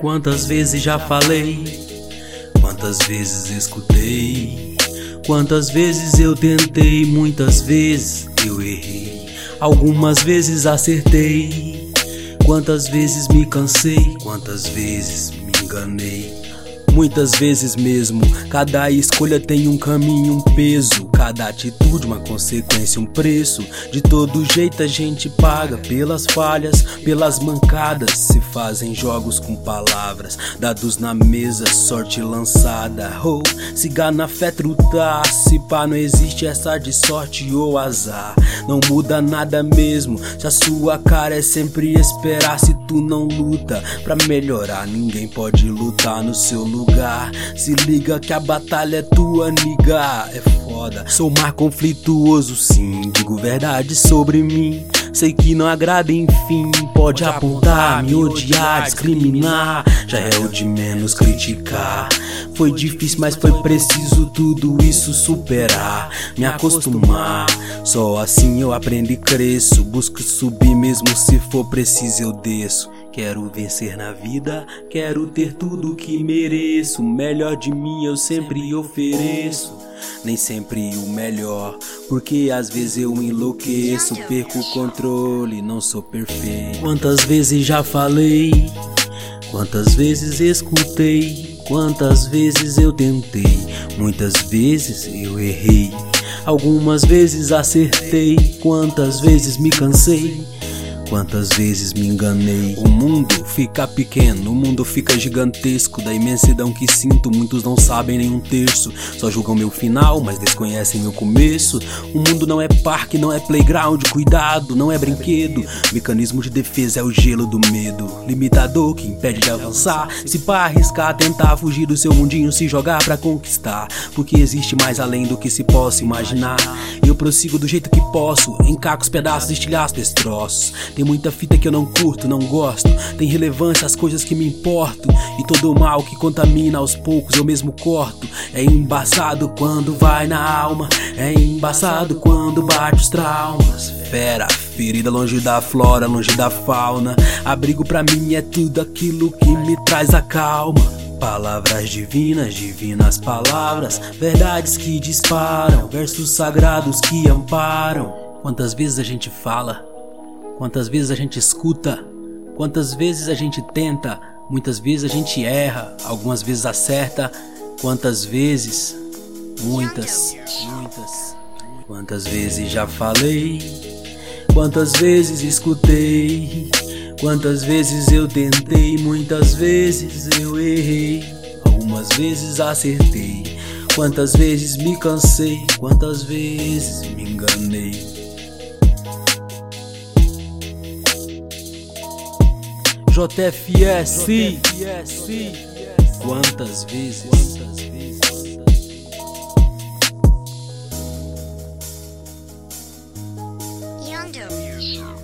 Quantas vezes já falei, quantas vezes escutei, quantas vezes eu tentei, muitas vezes eu errei, algumas vezes acertei, quantas vezes me cansei, quantas vezes me enganei. Muitas vezes mesmo, cada escolha tem um caminho, um peso, cada atitude uma consequência, um preço. De todo jeito a gente paga pelas falhas, pelas mancadas. Se fazem jogos com palavras, dados na mesa, sorte lançada. Oh, siga na fé, trutar, se pá não existe essa de sorte ou azar. Não muda nada mesmo, se a sua cara é sempre esperar. Se tu não luta pra melhorar, ninguém pode lutar no seu lugar. Se liga que a batalha é tua, niga. É foda, sou mais conflituoso sim, digo verdade sobre mim. Sei que não agrada, enfim, pode apontar, me odiar, discriminar. Já é o de menos criticar. Foi difícil, mas foi preciso tudo isso superar, me acostumar. Só assim eu aprendo e cresço. Busco subir mesmo se for preciso eu desço. Quero vencer na vida, quero ter tudo que mereço. O melhor de mim eu sempre ofereço. Nem sempre o melhor, porque às vezes eu enlouqueço, perco o controle, não sou perfeito. Quantas vezes já falei, quantas vezes escutei, quantas vezes eu tentei, muitas vezes eu errei, algumas vezes acertei, quantas vezes me cansei, quantas vezes me enganei. O mundo fica pequeno, o mundo fica gigantesco. Da imensidão que sinto, muitos não sabem nem um terço. Só julgam meu final, mas desconhecem meu começo. O mundo não é parque, não é playground. Cuidado, não é brinquedo. Mecanismo de defesa é o gelo do medo, limitador que impede de avançar. Se pá, arriscar, tentar fugir do seu mundinho, se jogar pra conquistar, porque existe mais além do que se possa imaginar. Eu prossigo do jeito que posso, encaco os pedaços, estilhaço, destroços. Tem muita fita que eu não curto, não gosto. Tem relevância as coisas que me importo. E todo o mal que contamina aos poucos eu mesmo corto. É embaçado quando vai na alma, é embaçado quando bate os traumas. Fera, ferida longe da flora, longe da fauna. Abrigo pra mim é tudo aquilo que me traz a calma. Palavras divinas, divinas palavras, verdades que disparam, versos sagrados que amparam. Quantas vezes a gente fala, quantas vezes a gente escuta, quantas vezes a gente tenta, muitas vezes a gente erra, algumas vezes acerta, quantas vezes, muitas. Quantas vezes já falei, quantas vezes escutei, quantas vezes eu tentei, muitas vezes eu errei, algumas vezes acertei, quantas vezes me cansei, quantas vezes me enganei. JFS, quantas vezes? Young